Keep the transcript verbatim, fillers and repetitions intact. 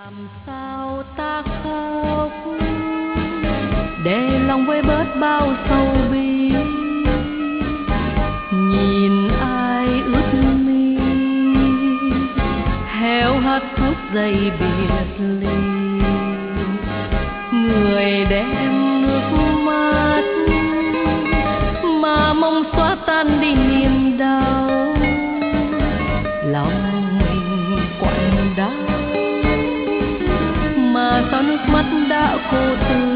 làm sao ta khóc để lòng vơi bớt bao sầu bi, nhìn ai ướt mi heo hắt phút giây biệt ly, người đem nước mắt mà mong xóa tan đi niềm đau, lòng mình quặn đau mà sao nước mắt đã khô từ